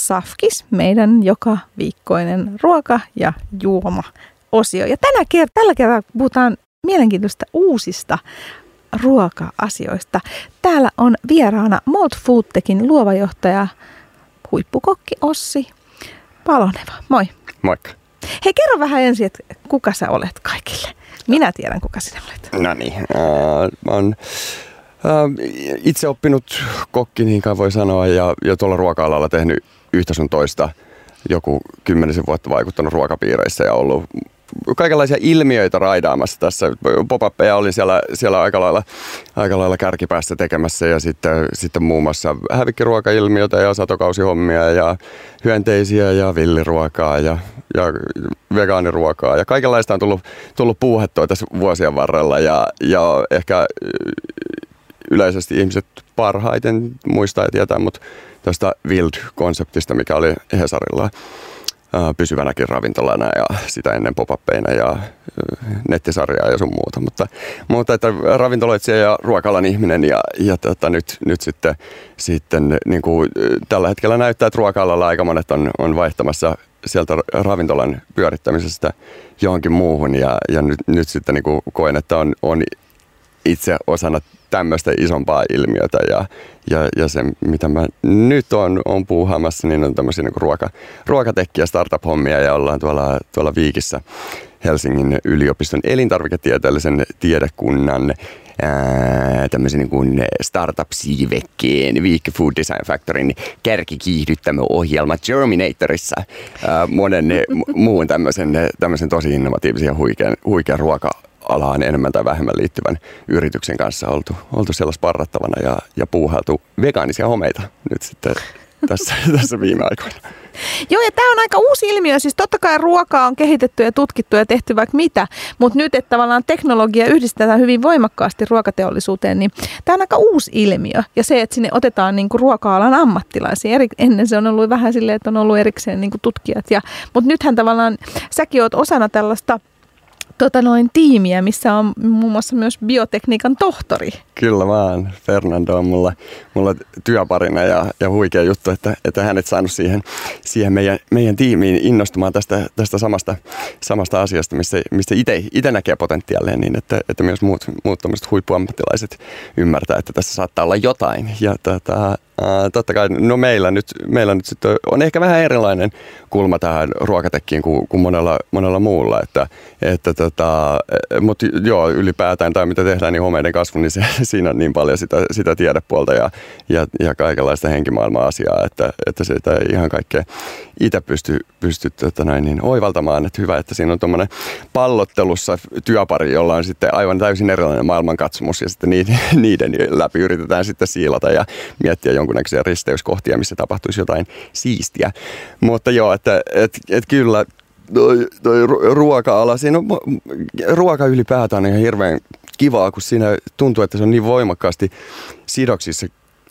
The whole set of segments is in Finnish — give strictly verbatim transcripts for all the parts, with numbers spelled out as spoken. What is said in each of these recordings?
Safkis, meidän joka viikkoinen ruoka- ja juoma-osio. Ja tänä kert- tällä kertaa puhutaan mielenkiintoista uusista ruoka-asioista. Täällä on vieraana Molt Foodtechin luova johtaja, huippukokki Ossi Paloneva. Moi. Moikka. Hei, kerro vähän ensin, että kuka sä olet kaikille. Minä tiedän, kuka sinä olet. No niin, äh, mä oon äh, itse oppinut kokki, niin kai voi sanoa, ja, ja tuolla ruoka-alalla tehnyt yhtä sun toista joku kymmenisen vuotta vaikuttanut ruokapiireissä ja ollut kaikenlaisia ilmiöitä raidaamassa tässä. Pop-uppeja olin siellä, siellä aika, lailla, aika lailla kärkipäässä tekemässä ja sitten, sitten muun muassa hävikkiruokailmiötä ja satokausihommia ja hyönteisiä ja villiruokaa ja, ja vegaaniruokaa ja kaikenlaista on tullut, tullut puuhettua tässä vuosien varrella ja, ja ehkä yleisesti ihmiset parhaiten muistaa ja tietää, mutta tästä Wild-konseptista, mikä oli Hesarilla pysyvänäkin ravintolana ja sitä ennen pop-uppeina ja nettisarjaa ja sun muuta. Mutta, mutta että ravintoloitsija ja ruoka-alan ihminen ja, ja tota, nyt, nyt sitten, sitten niin kuin tällä hetkellä näyttää, että ruoka-alalla aika monet on, on vaihtamassa sieltä ravintolan pyörittämisestä johonkin muuhun ja, ja nyt, nyt sitten niin kuin koen, että on, on itse osana tämmöistä isompaa ilmiötä ja, ja, ja se, mitä mä nyt on, on puuhaamassa, niin on tämmöisiä niin kuin ruoka, ruokatekkiä, startup-hommia ja ollaan tuolla, tuolla Viikissä Helsingin yliopiston elintarviketieteellisen tiedekunnan ää, tämmöisen niin kuin startup-siivekkeen Viikki Food Design Factoryn kärkikiihdyttämöohjelma Germinatorissa ää, monen muun tämmöisen, tämmöisen tosi innovatiivisen ja huikean, huikean ruoka alaan enemmän tai vähemmän liittyvän yrityksen kanssa oltu, oltu siellä sparrattavana ja, ja puuhailtu vegaanisia homeita nyt sitten tässä, tässä viime aikoina. Joo, ja tämä on aika uusi ilmiö. Siis totta kai ruokaa on kehitetty ja tutkittu ja tehty vaikka mitä, mutta nyt, että tavallaan teknologia yhdistetään hyvin voimakkaasti ruokateollisuuteen, niin tämä on aika uusi ilmiö. Ja se, että sinne otetaan niinku ruoka-alan ammattilaisia. Eri, ennen se on ollut vähän silleen, että on ollut erikseen niinku tutkijat. Ja, mutta nythän tavallaan säkin oot osana tällaista Tota noin tiimiä, missä on muun muassa myös biotekniikan tohtori. Kyllä vaan. Fernando on mulla, mulla työparina ja, ja huikea juttu, että, että hänet saanut siihen, siihen meidän, meidän tiimiin innostumaan tästä, tästä samasta, samasta asiasta, missä, missä itse näkee potentiaalia niin, että, että myös muut, muut huippuammattilaiset ymmärtää, että tässä saattaa olla jotain. Ja tota, Uh, totta kai, no meillä nyt, meillä nyt sitten on ehkä vähän erilainen kulma tähän ruokatekkiin kuin, kuin monella, monella muulla, että, että tota, mutta joo, ylipäätään tai mitä tehdään, niin homeiden kasvu, niin se, siinä on niin paljon sitä, sitä tiedepuolta ja, ja, ja kaikenlaista henkimaailman asiaa, että, että se ei ihan kaikkea itse pysty, pysty tota näin, niin oivaltamaan, että hyvä, että siinä on tuommoinen pallottelussa työpari, jolla on sitten aivan täysin erilainen maailmankatsomus ja sitten niiden, niiden läpi yritetään sitten siilata ja miettiä jonkunnäköisiä risteyskohtia, missä tapahtuisi jotain siistiä. Mutta joo, että et, et kyllä toi, toi ruoka-ala, siinä on, ruoka ylipäätään on ihan hirveän kivaa, kun siinä tuntuu, että se on niin voimakkaasti sidoksissa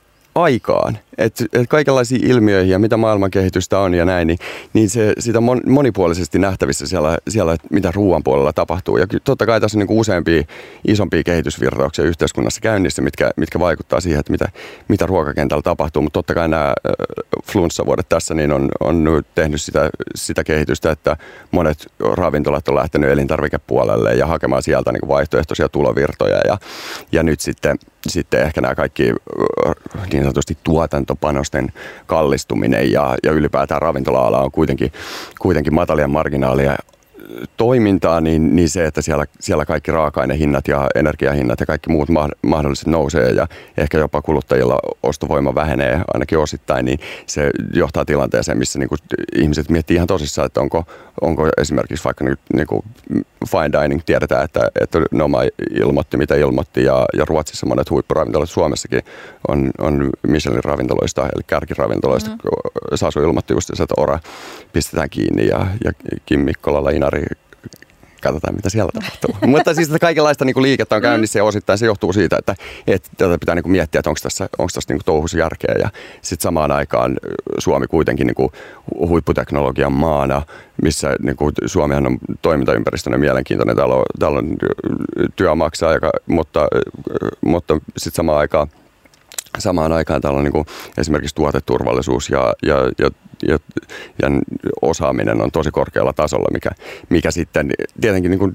aikaan, että et kaikenlaisia ilmiöihin ja mitä maailman kehitystä on ja näin, niin, niin se, sitä mon, monipuolisesti nähtävissä siellä, siellä, mitä ruoan puolella tapahtuu. Ja totta kai tässä on niin useampia isompia kehitysvirtauksia yhteiskunnassa käynnissä, mitkä, mitkä vaikuttaa siihen, että mitä, mitä ruokakentällä tapahtuu. Mutta totta kai nämä äh, flunssavuodet tässä niin on, on tehnyt sitä, sitä kehitystä, että monet ravintolat on lähtenyt elintarvikepuolelle ja hakemaan sieltä niin vaihtoehtoisia tulovirtoja. Ja, ja nyt sitten, sitten ehkä nämä kaikki niin sanotusti tuotantopanosten kallistuminen ja, ja ylipäätään ravintola-ala on kuitenkin, kuitenkin matalia marginaalia toimintaa, niin, niin se, että siellä, siellä kaikki raaka-ainehinnat ja energiahinnat ja kaikki muut mahdolliset nousee ja ehkä jopa kuluttajilla ostovoima vähenee ainakin osittain, niin se johtaa tilanteeseen, missä niin kuin ihmiset miettii ihan tosissaan, että onko, onko esimerkiksi vaikka nyt niin kuin fine dining, tiedetään, että, että Noma ilmoitti, mitä ilmoitti ja, ja Ruotsissa monet huippuravintolat, Suomessakin on, on Michelin ravintoloista, eli kärkiravintoloista. Mm. Sasu ilmoitti just, että Ora pistetään kiinni ja, ja Kim Mikkolalla, Inari, katsotaan mitä siellä tapahtuu. Mutta siis kaikenlaista niin kuin liikettä on käynnissä ja osittain se johtuu siitä, että, että tätä pitää niin kuin miettiä, että onko tässä, onko tässä niin kuin touhussa järkeä. Ja sitten samaan aikaan Suomi kuitenkin niin kuin huipputeknologian maana, missä niin kuin Suomihan on toimintaympäristönä mielenkiintoinen. Täällä on, täällä on työ maksaa, joka, mutta, mutta sitten samaan aikaan Samaan aikaan täällä on niin kuin esimerkiksi tuoteturvallisuus ja, ja, ja ja, ja osaaminen on tosi korkealla tasolla, mikä, mikä sitten tietenkin niin kuin,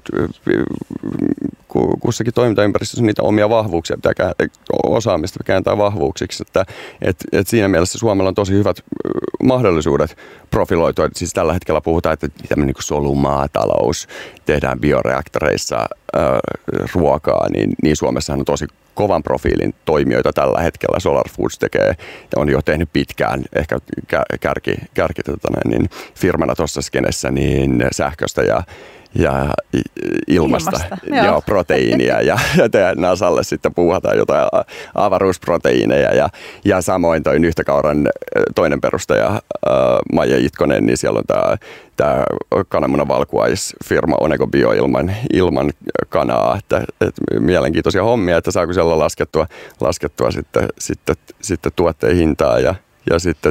kussakin toimintaympäristössä niitä omia vahvuuksia pitää kääntää, osaamista kääntää vahvuuksiksi, että et, et siinä mielessä Suomella on tosi hyvät mahdollisuudet profiloitua. Siis tällä hetkellä puhutaan, että tämmöinen niin solumaatalous, tehdään bioreaktoreissa äh, ruokaa, niin, niin Suomessahan on tosi kovan profiilin toimijoita tällä hetkellä. Solar Foods tekee ja on jo tehnyt pitkään ehkä kärki, kärki tota, niin, firmana tuossa skenessä niin sähköstä ja ja ilmasta, ilmasta joo, proteiinia ja, ja Nasalle sitten puuhataan jotain avaruusproteiineja ja, ja samoin toi Nyhtökauran toinen perustaja ää, Maija Itkonen, niin siellä on tämä tämä kananmunan valkuaisfirma Onego Bio ilman, ilman kanaa, että, että mielenkiintoisia hommia, että saako siellä laskettua, laskettua sitten, sitten, sitten tuotteen hintaa ja, ja sitten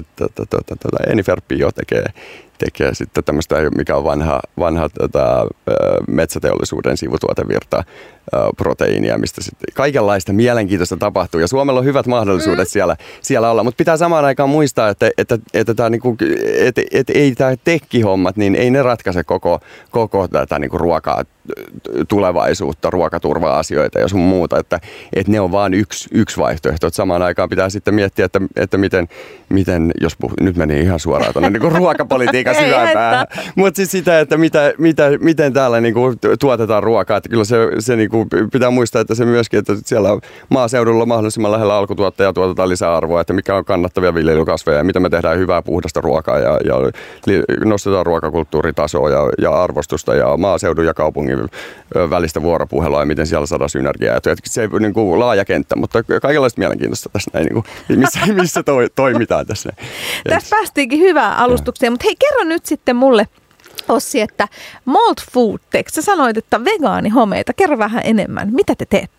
Enifer Bio tekee tekee sitten tämmöistä, mikä on vanha, vanha tätä, metsäteollisuuden sivutuotevirta, proteiinia, mistä sitten kaikenlaista mielenkiintoista tapahtuu. Ja Suomella on hyvät mahdollisuudet mm. siellä, siellä olla, mutta pitää samaan aikaan muistaa, että, että, että, että, niinku, että, että ei tämä tekkihommat, niin ei ne ratkaise koko, koko tätä niinku ruokaa tulevaisuutta, ruokaturva-asioita ja sun muuta, että, että ne on vain yksi, yksi vaihtoehto. Että samaan aikaan pitää sitten miettiä, että, että miten, miten, jos puh, nyt meni ihan suoraan tuonne niin ruokapolitiikan syvään päähän, mutta siis sitä, että mitä, mitä, miten täällä niin kuin tuotetaan ruokaa, että kyllä se, se niin kuin pitää muistaa, että se myöskin, että siellä maaseudulla mahdollisimman lähellä alkutuottajaa tuotetaan lisäarvoa, että mikä on kannattavia viljelykasveja ja miten me tehdään hyvää puhdasta ruokaa ja, ja nostetaan ruokakulttuuritasoa ja, ja arvostusta ja maaseudun ja kaupungin välistä vuoropuhelua ja miten siellä saadaan synergiaa. Se ei niin kuin laaja kenttä, mutta kaikenlaista mielenkiintoista tässä näin, niin kuin, missä, missä toi, toimitaan tässä. Tässä päästiinkin hyvää alustukseen, mutta hei, kerro nyt sitten mulle, Ossi, että Malt Food Tech, sä sanoit, että vegaanihomeita, kerro vähän enemmän, mitä te teette?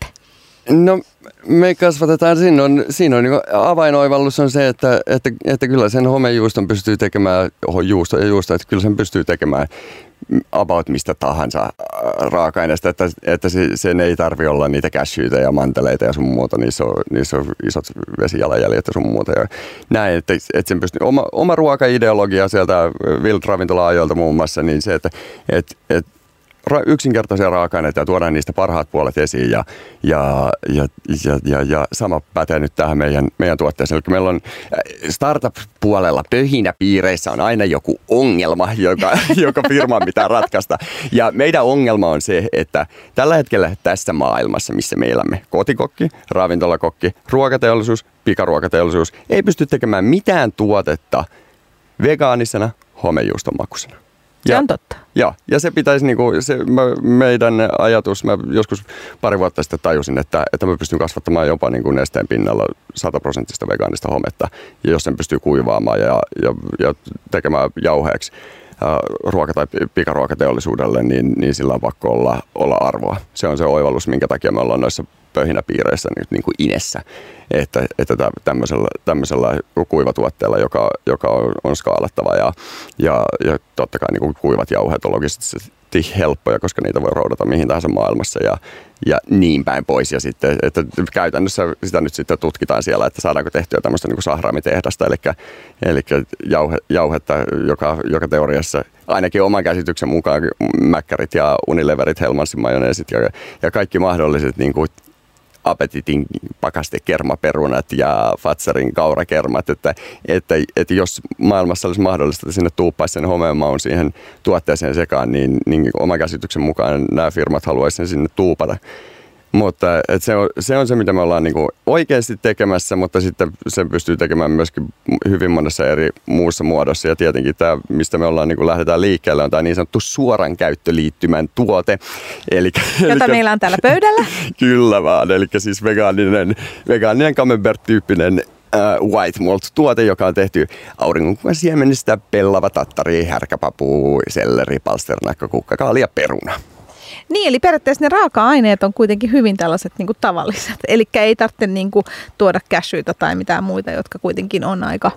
No me kasvatetaan, siinä on, siinä on niin avainoivallus on se, että, että, että kyllä sen homejuuston pystyy tekemään, oho, juusto ja juusto, että kyllä sen pystyy tekemään about mistä tahansa raaka-aineesta, että, että sen ei tarvitse olla niitä cashewita ja manteleita ja sun muuta, niissä on, niissä on isot vesijalanjäljet ja sun muuta. Ja näin, että, että sen pystyy, oma, oma ruokaideologia sieltä Wild-ravintola-ajoilta muun muassa, niin se, että et, et, yksinkertaisia raaka-aineita ja tuodaan niistä parhaat puolet esiin ja, ja, ja, ja, ja, ja sama pätee nyt tähän meidän, meidän tuotteeseen. Eli meillä on startup-puolella pöhinäpiireissä on aina joku ongelma, joka, joka firman pitää ratkaista. Ja meidän ongelma on se, että tällä hetkellä tässä maailmassa, missä me elämme, kotikokki, ravintolakokki, ruokateollisuus, pikaruokateollisuus, ei pysty tekemään mitään tuotetta vegaanisena homejuuston makuisena. Se on totta. Joo, ja se pitäisi, niinku, se, mä, meidän ajatus, mä joskus pari vuotta sitten tajusin, että, että mä pystyn kasvattamaan jopa niinku nesteen pinnalla sataprosenttista vegaanista hometta, ja jos sen pystyy kuivaamaan ja, ja, ja tekemään jauheeksi ää, ruoka- tai pikaruokateollisuudelle, niin, niin sillä on pakko olla, olla arvoa. Se on se oivallus, minkä takia me ollaan noissa pöhinäpiireissä nyt niin kuin Inessä, että, että tämmöisellä, tämmöisellä kuivatuotteella, joka, joka on, on skaalattava ja, ja, ja totta kai niin kuin kuivat jauheet on logistisesti helppoja, koska niitä voi roudata mihin tahansa maailmassa ja, ja niin päin pois. Ja sitten, että käytännössä sitä nyt sitten tutkitaan siellä, että saadaanko tehtyä tämmöistä niin kuin sahraamitehdaста, eli, eli jauhe, jauhetta, joka, joka teoriassa ainakin oman käsityksen mukaan mäkkärit ja Unileverit, Hellmannsin majoneesit ja, ja kaikki mahdolliset niin kuin Apetitin pakastekermaperunat ja Fatsarin kaurakermat, että, että, että jos maailmassa olisi mahdollista, että sinne tuuppaisi sen homemaun siihen tuotteeseen sekaan, niin, niin oman käsityksen mukaan nämä firmat haluaisivat sen sinne tuupata. Mutta että se, on, se on se, mitä me ollaan niin kuin oikeasti tekemässä, mutta sitten sen pystyy tekemään myöskin hyvin monessa eri muussa muodossa. Ja tietenkin tämä, mistä me ollaan, niin kuin lähdetään liikkeelle, on tämä niin sanottu suoran käyttöliittymän tuote. Eli, Jota eli, meillä on täällä pöydällä. Kyllä vaan, eli siis vegaaninen, vegaaninen camembert-tyyppinen Uh, white malt-tuote, joka on tehty auringonkukan siemenistä, pellava, tattari, härkäpapu, selleri, palsternakka, kukkakaali ja peruna. Niin, eli periaatteessa ne raaka-aineet on kuitenkin hyvin tällaiset niin kuin tavalliset. Eli ei tarvitse niin kuin tuoda cashewita tai mitään muita, jotka kuitenkin on aika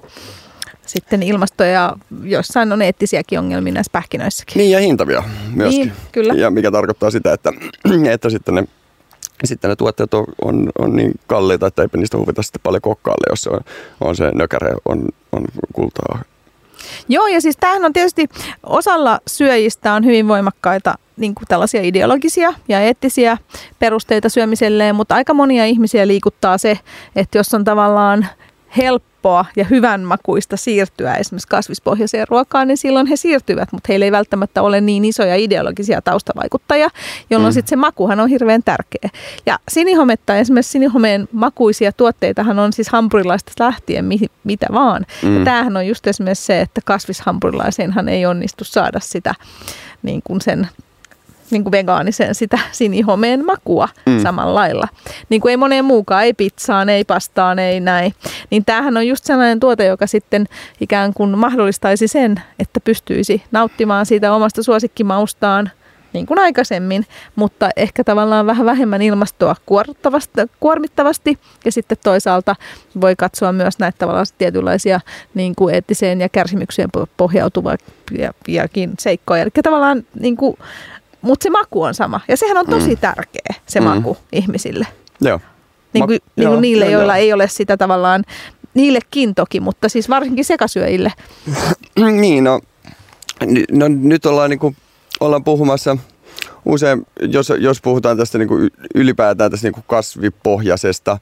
sitten ilmasto- ja jossain on eettisiäkin ongelmia näissä pähkinöissäkin. Niin, ja hintavia myöskin. Niin, kyllä. Ja mikä tarkoittaa sitä, että, että sitten ne Sitten ne tuotteet on, on, on niin kalliita, että eipä niistä huvita sitten paljon kokkaalle, jos se on, on se nökäre on, on kultaa. Joo, ja siis tämähän on tietysti osalla syöjistä on hyvin voimakkaita niin kuin tällaisia ideologisia ja eettisiä perusteita syömiselleen, mutta aika monia ihmisiä liikuttaa se, että jos on tavallaan helppoa ja hyvänmakuista siirtyä esimerkiksi kasvispohjaiseen ruokaan, niin silloin he siirtyvät, mutta heillä ei välttämättä ole niin isoja ideologisia taustavaikuttajia, jolloin mm. sitten se makuhan on hirveän tärkeä. Ja sinihometta, esimerkiksi sinihomeen makuisia tuotteitahan on siis hampurilaista lähtien mi- mitä vaan. Mm. Ja tämähän on just esimerkiksi se, että kasvishampurilaiseenhan ei onnistu saada sitä niin kuin sen niin kuin vegaanisen sitä sinihomeen makua mm. samalla lailla. Niin kuin ei moneen muukaan, ei pizzaan, ei pastaan, ei näin. Niin tämähän on just sellainen tuote, joka sitten ikään kuin mahdollistaisi sen, että pystyisi nauttimaan siitä omasta suosikkimaustaan niin kuin aikaisemmin, mutta ehkä tavallaan vähän vähemmän ilmastoa kuormittavasti. Ja sitten toisaalta voi katsoa myös näitä tavallaan tietynlaisia niin kuin eettiseen ja kärsimykseen pohjautuviakin seikkoja. Eli tavallaan niin kuin mutta se maku on sama. Ja sehän on tosi tärkeä, se mm. maku ihmisille. Joo. Niin kuin, Ma- niin kuin joo, niille, joo, joilla joo. ei ole sitä tavallaan, niillekin toki, mutta siis varsinkin sekasyöjille. Niin, no, no nyt ollaan, niin kuin, ollaan puhumassa usein, jos, jos puhutaan tästä niin kuin ylipäätään tästä niin kuin kasvipohjaisesta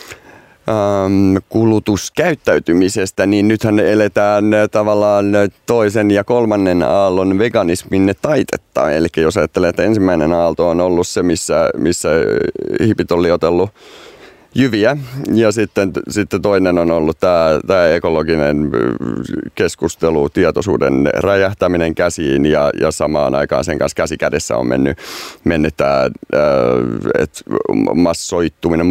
ähm, kulutuskäyttäytymisestä, niin nythän eletään tavallaan toisen ja kolmannen aallon veganismin taitetta. Eli jos ajattelee, että ensimmäinen aalto on ollut se, missä, missä hipit on liotellut jyviä, ja sitten, sitten toinen on ollut tämä, tämä ekologinen keskustelu, tietoisuuden räjähtäminen käsiin, ja, ja samaan aikaan sen kanssa käsi kädessä on mennyt, mennyt tämä et massoittuminen,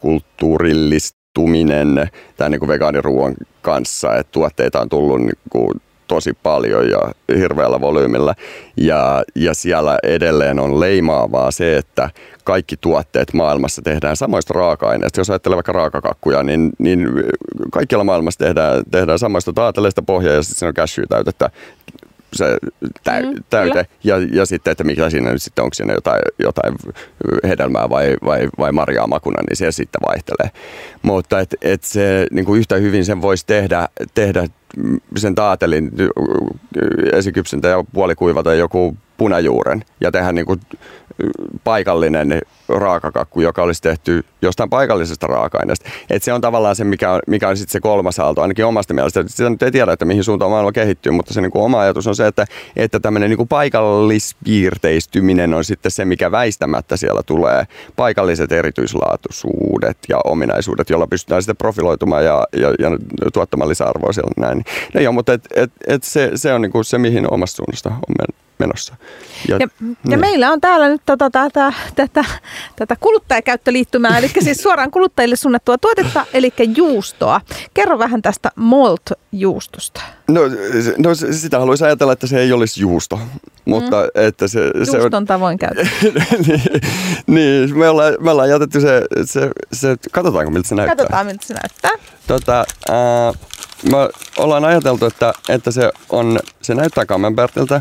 massakulttuurillistuminen tämän niin kuin vegaaniruuan kanssa, että tuotteita on tullut niin kuin tosi paljon ja hirveällä volyymilla. Ja, ja siellä edelleen on leimaavaa se, että kaikki tuotteet maailmassa tehdään samoista raaka-aineista. Jos ajattelee vaikka raakakakkuja, niin, niin kaikkialla maailmassa tehdään, tehdään samoista taateleista pohjaa ja sitten siinä on cashew-täytettä se täy, mm, täyte. Ja, ja sitten, että mikä siinä nyt sitten, onko siinä jotain, jotain hedelmää vai, vai, vai marjaa makuna, niin se sitten vaihtelee. Mutta et, et se niin kuin yhtä hyvin sen voisi tehdä, tehdä sen taatelin, esikypsintä ja puolikuivata joku punajuuren ja tehdä niin kuin paikallinen raakakakku, joka olisi tehty jostain paikallisesta raaka-aineesta. Et se on tavallaan se, mikä on, mikä on sitten se kolmas aalto, ainakin omasta mielestä. Sitä nyt ei tiedä, että mihin suuntaan maailma kehittyy, mutta se niin kuin oma ajatus on se, että, että tämmöinen niin kuin paikallispiirteistyminen on sitten se, mikä väistämättä siellä tulee. Paikalliset erityislaatuisuudet ja ominaisuudet, joilla pystytään sitten profiloitumaan ja, ja, ja tuottamaan lisäarvoa siellä näin. No joo, mutta et, et, et se, se on niin kuin se, mihin omasta suunnasta on menossa. Ja, ja, niin. ja meillä on täällä nyt tota, tätä, tätä, tätä kuluttajakäyttöliittymää, eli siis suoraan kuluttajille suunnattua tuotetta, eli juustoa. Kerro vähän tästä Malt-juustosta. No, no sitä haluaisi ajatella, että se ei olisi juusto, mutta mm. että se... Juuston se on, tavoin käytetty. niin, niin me, ollaan, me ollaan jätetty se, se, se... Katsotaanko, miltä se näyttää? Katsotaan, miltä se näyttää. Tota, ää, me ollaan ajateltu, että, että se, on, se näyttää Camembertiltä.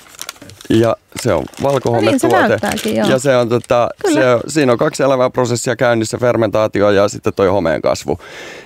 Ja se on valkohometuote. No niin, se joo. Ja se on, tota, se, siinä on kaksi elävää prosessia käynnissä, fermentaatio ja sitten toi homeen kasvu.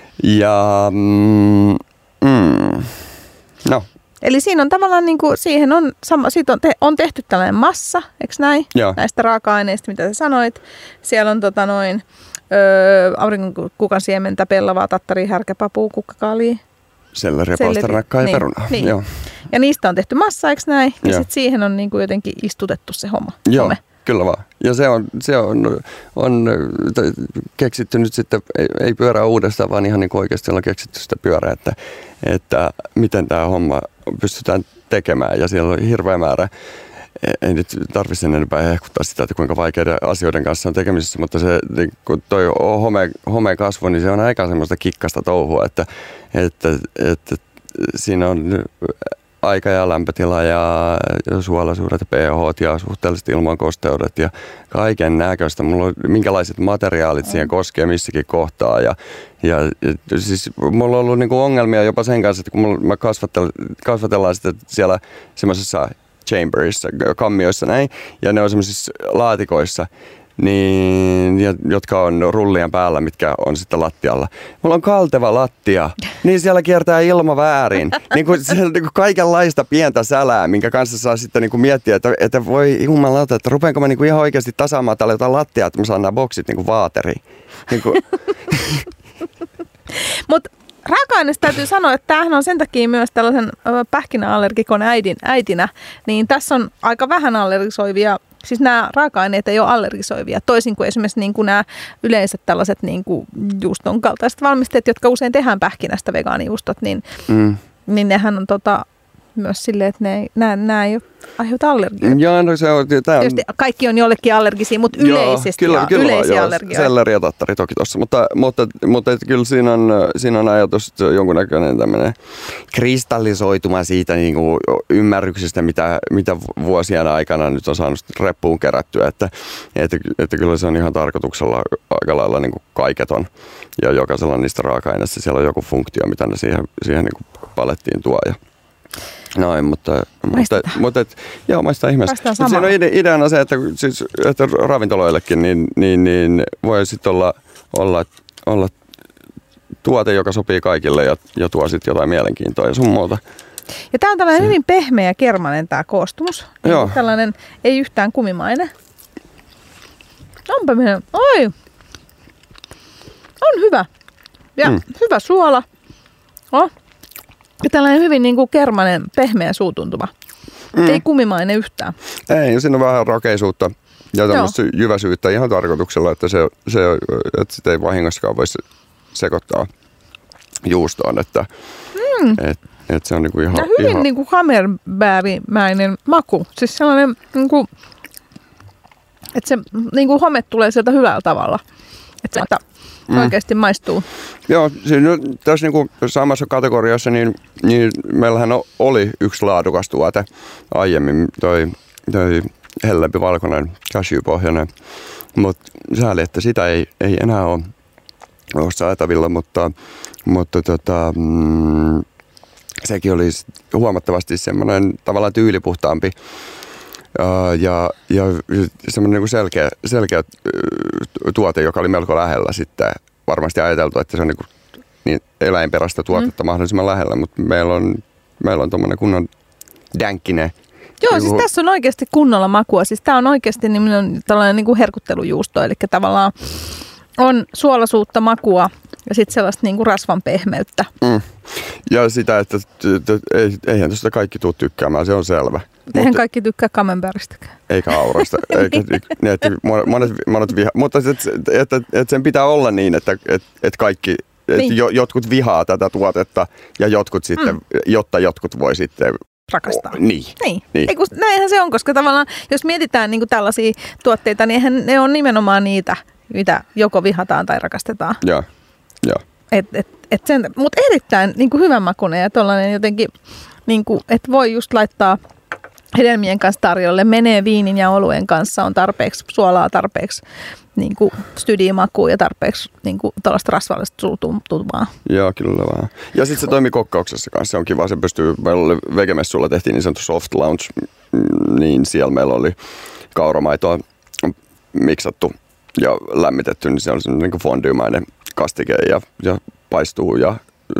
Ja mm, mm, no. Eli siinä on tavallaan niin kuin, siihen on, sama, siitä on, te, on tehty tällainen massa, eikö näin? Joo. Näistä raaka-aineista, mitä sä sanoit. Siellä on tota noin öö, aurinkokukan siementä, pellavaa, tattaria, härkäpapua, kukkakaalia. Selleri, palsternakkaa ja niin, perunaa. Niin. Joo. Ja niistä on tehty massa, eikö näin? Ja Joo. sitten siihen on niin kuin jotenkin istutettu se homma. Joo, home. kyllä vaan. Ja se on, se on, on keksitty nyt sitten, ei, ei pyörää uudestaan, vaan ihan niin kuin oikeasti on keksitty sitä pyörää, että, että miten tämä homma pystytään tekemään. Ja siellä on hirveä määrä. Ei nyt tarvitse sen enempää hehkuttaa sitä, että kuinka vaikeiden asioiden kanssa on tekemisissä, mutta se, kun toi home, homeen kasvu, niin se on aika semmoista kikkasta touhua, että, että, että siinä on aika ja lämpötila ja suolaisuudet, pH ja suhteelliset ilmankosteudet ja kaiken näköistä. Mulla on minkälaiset materiaalit siihen koskee missäkin kohtaa. Ja, ja, ja siis mulla on ollut niinku ongelmia jopa sen kanssa, että kun mulla, mä kasvatellaan sitä siellä semmoisessa chamberissa, kammioissa näin, ja ne on semmoisissa laatikoissa, niin, jotka on rullien päällä, mitkä on sitten lattialla. Mulla on kalteva lattia, niin siellä kiertää ilma väärin. Niin kuin, siellä, niin kuin kaikenlaista pientä sälää, minkä kanssa saa sitten niin kuin miettiä, että, että voi jumalauta, että rupeanko mä niin kuin ihan oikeasti tasaamaan tällä jotain lattiaa, että mä saan nämä boksit niin kuin vaateriin. Niin kuin. Mutta raaka-aineesta täytyy sanoa, että tämähän on sen takia myös tällaisen pähkinäallergikon äidin, äitinä, niin tässä on aika vähän allergisoivia, siis nämä raaka-aineet ei ole allergisoivia, toisin kuin esimerkiksi niin kuin nämä yleiset tällaiset niin kuin juuston kaltaiset valmisteet, jotka usein tehdään pähkinästä, vegaanijuustot, niin, mm. niin nehän on tota, myös silleen, että ne, nämä, nämä ei aiheuta allergioita. Joo, no se on, tämä on... Kaikki on jollekin allergisia, mutta yleisesti joo, kyllä, kyllä yleisiä joo, allergioita. Selleri ja tattari toki tuossa, mutta, mutta, mutta että kyllä siinä on, siinä on ajatus jonkunnäköinen tämmöinen kristallisoituma siitä niin kuin ymmärryksestä, mitä, mitä vuosien aikana nyt on saanut reppuun kerättyä, että, että, että kyllä se on ihan tarkoituksella aika lailla niin kuin kaiketon ja jokaisella niistä raaka-aineista siellä on joku funktio, mitä ne siihen, siihen niin kuin palettiin tuo ja noin, mutta, mutta, mutta et, joo, maistaa ihmeessä. Siinä on ide, ideana se, että, siis, että ravintoloillekin niin, niin, niin voi sitten olla, olla, olla tuote, joka sopii kaikille ja, ja tuo sitten jotain mielenkiintoa ja sun muuta. Ja tämä on tällainen se. hyvin pehmeä ja kermanen tämä koostumus. Joo. Tällainen ei yhtään kumimainen. Onpa meidän, oi! On hyvä. Ja mm. hyvä suola. Oh. Ja tällainen hyvin niin kuin kermanen, pehmeä suutuntuma. Mm. Ei kumimainen yhtään. Ei, siinä on vähän rakeisuutta ja tämmöistä Joo. jyväsyyttä ihan tarkoituksella, että, se, se, että sitä ei vahingossakaan voi sekoittaa juustoon. Että, mm. et, et se on niin kuin ihan... Ja hyvin ihan... niin kuin hammerberrymäinen maku. Siis sellainen, niin kuin, että se niin kuin home tulee sieltä hyvällä tavalla. Että se mm. oikeasti maistuu. Joo, siinä tässä niin kuin samassa kategoriassa niin, niin meillähän oli yksi laadukas tuote aiemmin, toi, toi hellempi valkoinen cashew-pohjainen, mutta sääli, että sitä ei, ei enää ole, ole saatavilla, mutta, mutta tota, mm, sekin oli huomattavasti semmoinen tavallaan tyylipuhtaampi uh, ja, ja semmoinen niin kuin selkeä, selkeä uh, tuote, joka oli melko lähellä sitten. Varmasti ajateltu, että se on niin, kuin, niin eläinperäistä tuotetta mm. mahdollisimman lähellä, mutta meillä on, meillä on tommoinen kunnon dänkkinen. Joo, niin siis kuin... tässä on oikeasti kunnolla makua. Siis tämä on oikeasti niin, tällainen niin kuin herkuttelujuusto, eli tavallaan on suolaisuutta, makua ja sitten sellaista niin kuin rasvan pehmeyttä. Mm. Ja sitä, että, että eihän tuosta kaikki tule tykkäämään, se on selvä. Eihän Mut, kaikki tykkää camembertistäkään. Eikä aurasta. eikä, niin, että monet, monet viha, mutta että, että, että sen pitää olla niin, että, että, että kaikki, että niin. jo, jotkut vihaa tätä tuotetta ja jotkut sitten, mm. jotta jotkut voi sitten rakastaa. Oh, niin. niin. niin. Eiku, näinhän se on, koska tavallaan jos mietitään niin kuin tällaisia tuotteita, niin eihän ne on nimenomaan niitä, mitä joko vihataan tai rakastetaan. Joo, joo. Et, et, et sen, mutta erittäin niin kuin hyvän makuinen ja tollainen jotenkin, niin kuin, että voi just laittaa hedelmien kanssa tarjolle, menee viinin ja oluen kanssa, on tarpeeksi suolaa, tarpeeksi niin kuin stydimakua ja tarpeeksi niin kuin tuollaista rasvallista suutumaa. Joo, kyllä vaan. Ja sitten se toimii kokkauksessa kanssa, se on kiva, se pystyy, meillä oli vegemessuilla tehtiin niin sanottu soft lounge, niin siellä meillä oli kauramaitoa miksattu ja lämmitetty, niin se on semmoinen niin kuin fondue-mainen kastike ja, ja paistuu ja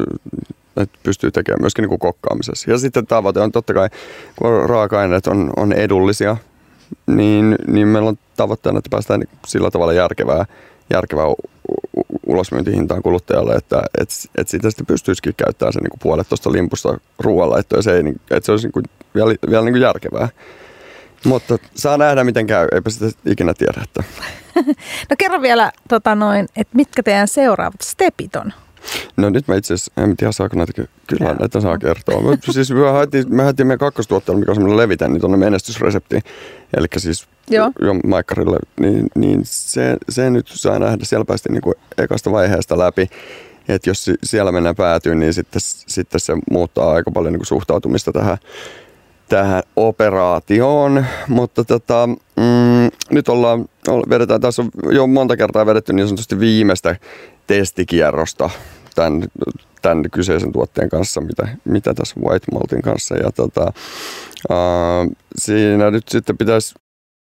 että pystyy tekemään myöskin niin kuin kokkaamisessa. Ja sitten tavoite on totta kai, kun raaka-aineet on, on edullisia, niin, niin meillä on tavoitteena, että päästään sillä tavalla järkevää, järkevää ulosmyyntihintaan kuluttajalle, että et, et siitä sitten pystyisikin käyttämään sen niin kuin puolet tuosta limpusta ruoalla, että se, ei, että se olisi niin kuin vielä, vielä niin kuin järkevää. Mutta saa nähdä, miten käy. Eipä sitä ikinä tiedä. Että. No kerro vielä, tota noin, että mitkä teidän seuraavat stepit on? No nyt mä itse asiassa, en tiedä saako näitä, kyllä näitä saa kertoa. Me, siis me haettiin, me haettiin meidän kakkostuotteella, mikä on semmoinen levitä, niin tuonne menestysreseptiin. Eli siis jo, jo maikkarille, niin, niin se, se nyt saa nähdä. Siellä päästiin niin kuin ekasta vaiheesta läpi. Että jos siellä mennään päätyyn, niin sitten, sitten se muuttaa aika paljon niin kuin suhtautumista tähän. tähän operaatioon, mutta tota, mm, nyt ollaan, vedetään, tässä on jo monta kertaa vedetty niin sanotusti viimeistä testikierrosta tämän, tämän kyseisen tuotteen kanssa, mitä, mitä tässä White Maltin kanssa. Ja tota, ää, siinä nyt sitten pitäisi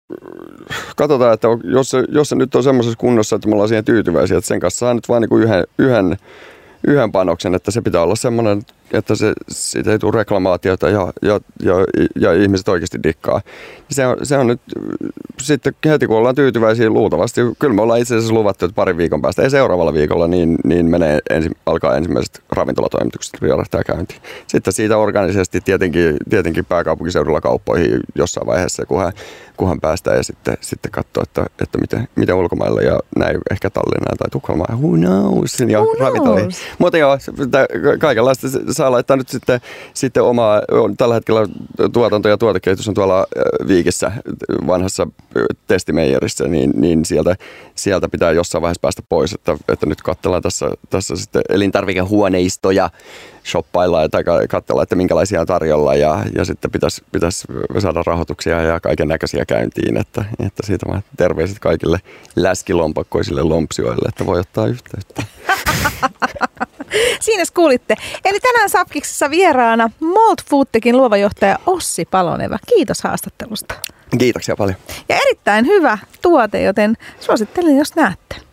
katsotaan, että jos se, jos se nyt on semmoisessa kunnossa, että me ollaan siihen tyytyväisiä, että sen kanssa saa nyt vaan niin kuin yhden, yhden, yhden panoksen, että se pitää olla semmoinen, että se, siitä ei tule reklamaatiota ja, ja, ja, ja ihmiset oikeasti dikkaa. Se on, se on nyt sitten heti kun ollaan tyytyväisiä luultavasti, kyllä me ollaan itse asiassa luvattu, että parin viikon päästä, ei seuraavalla viikolla, niin, niin menee ensi, alkaa ensimmäiset ravintolatoimitukset vierähtää käyntiin. Sitten siitä organisesti tietenkin, tietenkin pääkaupunkiseudulla kauppoihin jossain vaiheessa, kunhan, kunhan päästään ja sitten, sitten katsoa, että, että miten, miten ulkomailla ja näin ehkä Tallinnaan tai Tukholmaan, who knows, ja ravintoliin. Mutta joo, kaikenlaista saa laittaa nyt sitten, sitten omaa, tällä hetkellä tuotanto ja tuotekehitys on tuolla Viikissä vanhassa testimeijerissä, niin, niin sieltä, sieltä pitää jossain vaiheessa päästä pois, että, että nyt katsellaan tässä, tässä sitten elintarvikehuoneistoja, shoppaillaan tai katsellaan, että minkälaisia on tarjolla ja, ja sitten pitäisi, pitäisi saada rahoituksia ja kaiken näköisiä käyntiin, että, että siitä vaan terveiset kaikille läskilompakkoisille lompsioille, että voi ottaa yhteyttä. Siinä kuulitte. Eli tänään Sapkiksessa vieraana Malt Foodtechin luova johtaja Ossi Palonevä. Kiitos haastattelusta. Kiitoksia paljon. Ja erittäin hyvä tuote, joten suosittelen, jos näette.